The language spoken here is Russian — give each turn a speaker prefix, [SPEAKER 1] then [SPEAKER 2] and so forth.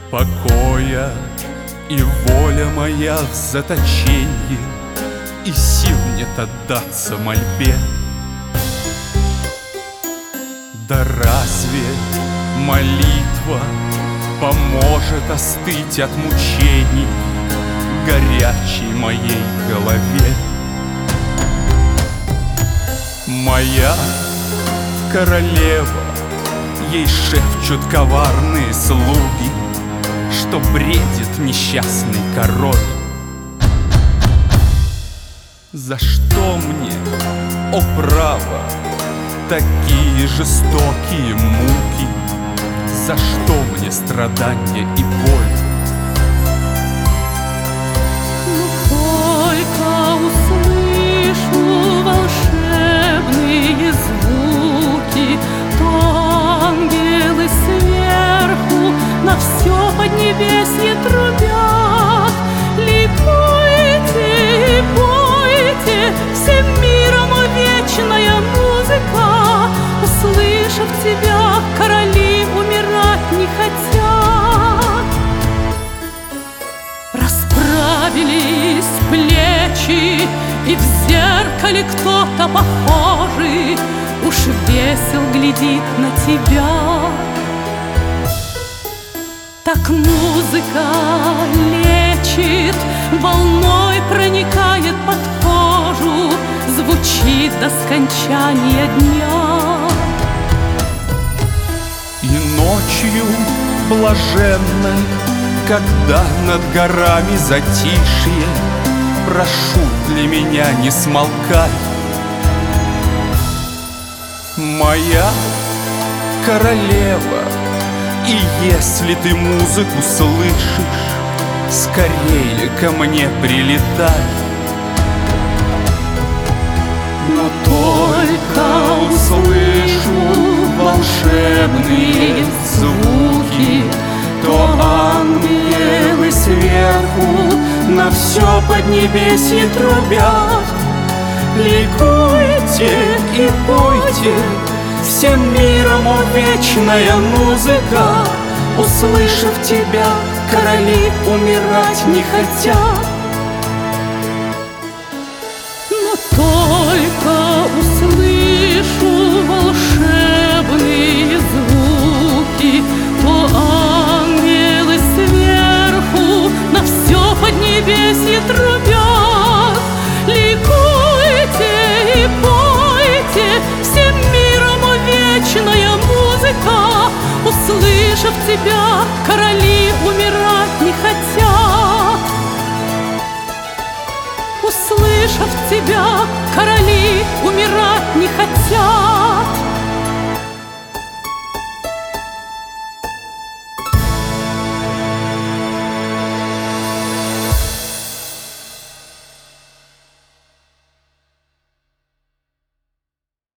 [SPEAKER 1] покоя, и воля моя в заточении, и сил нет отдаться мольбе. Да разве молитва поможет остыть от мучений горячей моей голове? Моя королева, ей шепчут коварные слуги, что бредит несчастный король. За что мне, о право, такие жестокие муки? За что мне страдания и боль?
[SPEAKER 2] Только услышу волшебные звуки, то ангелы сверху на все поднебесье трубят. Ликуйте и пойте, всем миром вечная музыка. Услышав тебя, короли умирать не хотят. Расправились плечи, и в зеркале кто-то похожий уж весел глядит на тебя. Так музыка лечит, волной проникает под кожу, звучит до скончания дня.
[SPEAKER 1] И ночью блаженной, когда над горами затишье, прошу для меня не смолкай. Моя королева, и если ты музыку слышишь, скорее ко мне прилетай. Но только услышу волшебные звуки, то ангелы сверху на все поднебесье трубят. Ликуйте и пойте, всем миром вечная музыка. Услышав тебя, короли умирать не хотят.
[SPEAKER 2] Но только услышу волшебные звуки, то ангелы сверху на все поднебесье трубят. Ликуйте и пойте, всем миром вечная музыка. Услышав тебя, короли умирать не хотят. Услышав тебя, короли умирать не хотят.